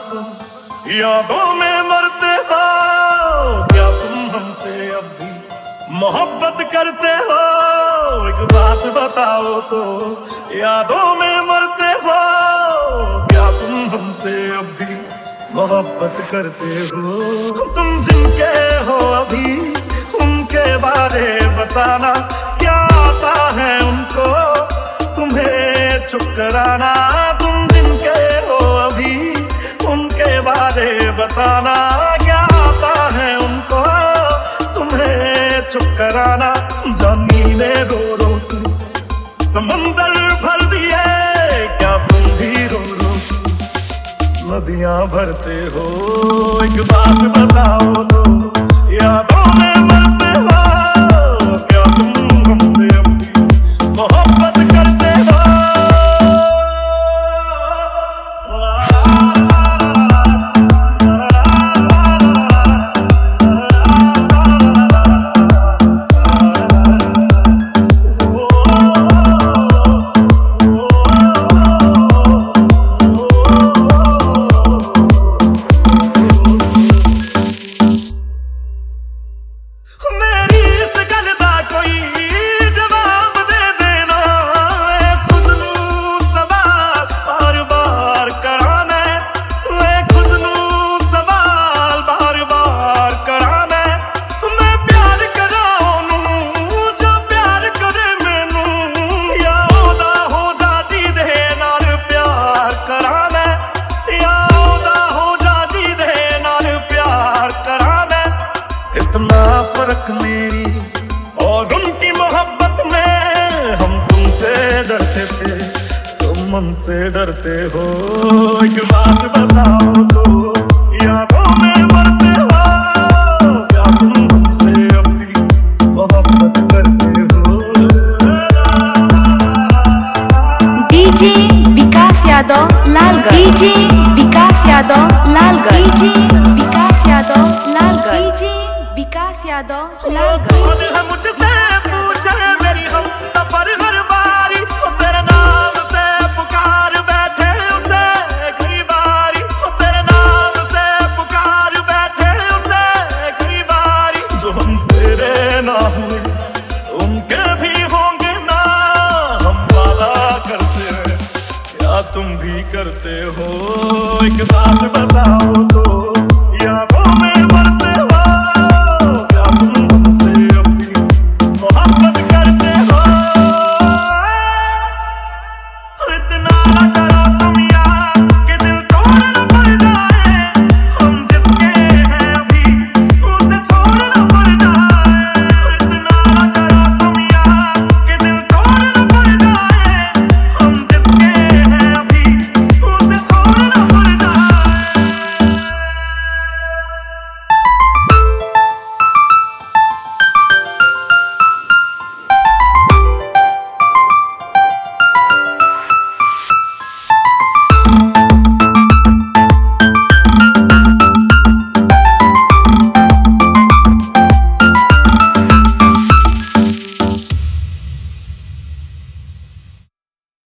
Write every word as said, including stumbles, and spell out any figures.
तो यादों में मरते हो। क्या तुम हमसे अब भी मोहब्बत करते हो? एक बात बताओ तो यादों में मरते हो। क्या तुम हमसे अब भी मोहब्बत करते हो? तुम जिनके हो अभी उनके बारे बताना, क्या आता है उनको तुम्हें चुप कराना? तुम जिनके हो अभी उनके बारे बताना, क्या आता है उनको तुम्हें चुप कराना? जानी ने रो रो तू समंदर भर दिए, क्या तुम भी रो रो नदियां भरते हो? एक बात बताओ तो यादों में मरते हो। क्या तुम हमसे अब भी मोहब्बत करते हो? इतना फर्क मेरी और उनकी मोहब्बत में, हम तुमसे डरते थे तुम हमसे डरते हो। एक बात बताओ तो यादों में मरते हो। क्या तुम हमसे अब भी मोहब्बत करते हो? DJ Vikas Yadav Lalgarh, DJ Vikas Yadav Lalgarh, DJ Vikas Yadav Lalgarh, DJ Vikas Yadav Lalgarh. है मुझसे पूछे मेरी हम सफर हर बारी, तेरे नाम से पुकार बैठे उसे कई बारी, तेरे नाम से पुकार बैठे उसे कई बारी। जो हम तेरे ना हुए उनके भी होंगे ना, हम वादा करते हैं क्या तुम भी करते हो? एक बात